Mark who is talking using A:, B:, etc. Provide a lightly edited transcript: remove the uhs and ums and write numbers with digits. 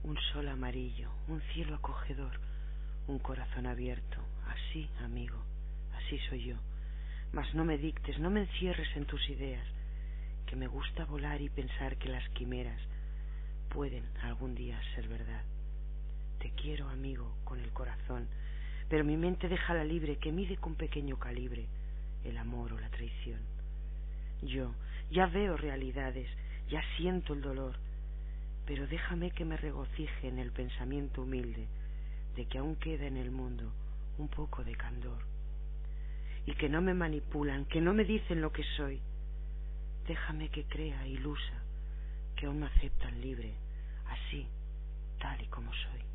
A: Un sol amarillo, un cielo acogedor, un corazón abierto. Así, amigo, así soy yo. Mas no me dictes, no me encierres en tus ideas, que me gusta volar y pensar que las quimeras pueden algún día ser verdad. Te quiero, amigo, con el corazón, pero mi mente déjala libre, que mide con pequeño calibre el amor o la traición. Yo ya veo realidades, ya siento el dolor, pero déjame que me regocije en el pensamiento humilde de que aún queda en el mundo un poco de candor, y que no me manipulan, que no me dicen lo que soy. Déjame que crea, ilusa, que aún me aceptan libre, así, tal y como soy.